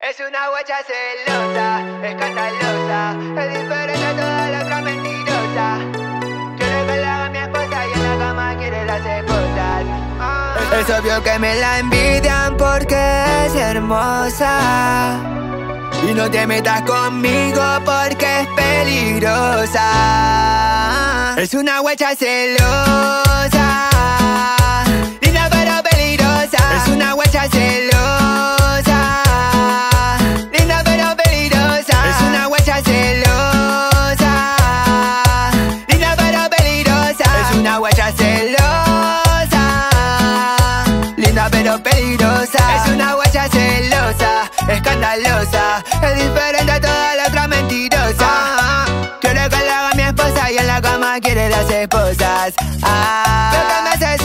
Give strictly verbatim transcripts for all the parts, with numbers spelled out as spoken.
Es una guacha celosa, escandalosa, es diferente a toda la otra mentirosa. Quiere que la haga mi esposa y en la cama quiere las esposas. Ah. Es obvio que me la envidian porque es hermosa. Y no te metas conmigo porque es peligrosa. Es una guacha celosa, linda pero peligrosa. Es una guacha celosa, linda pero peligrosa. Es una guacha celosa, linda pero peligrosa. Es una guacha celosa, linda pero peligrosa. Es una guacha celosa, escandalosa, es diferente a toda la otra mentirosa. Quiere que la haga mi esposa y en la cama quiere las esposas. Ah, lo que me hace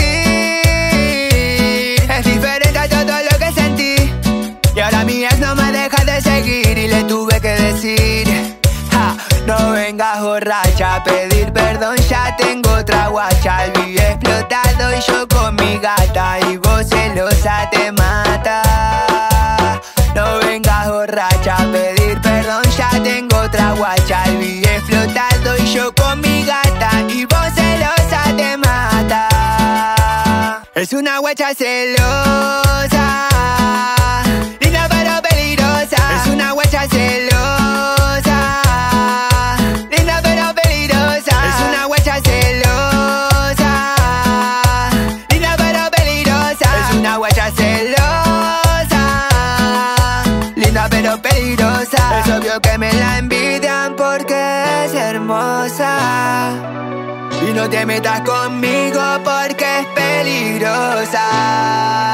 sentir es diferente a todo lo que sentí. Y ahora mi ex no me deja de seguir y le tuve que decir: ja, no vengas borracha a pedir perdón, ya tengo otra guacha. El vi explotado y yo con mi gata, y vos celosa te mata. No vengas borracha a pedir perdón, ya tengo otra guacha. El vi explotado y yo con mi gata, y vos celosa te mata. Es una guacha celosa, linda pero peligrosa. Es una guacha celosa, linda pero peligrosa. Es una guacha celosa, linda pero peligrosa. Es una guacha celosa, linda pero peligrosa. Es obvio que me la envidian porque es hermosa. Y no te metas conmigo porque es peligrosa.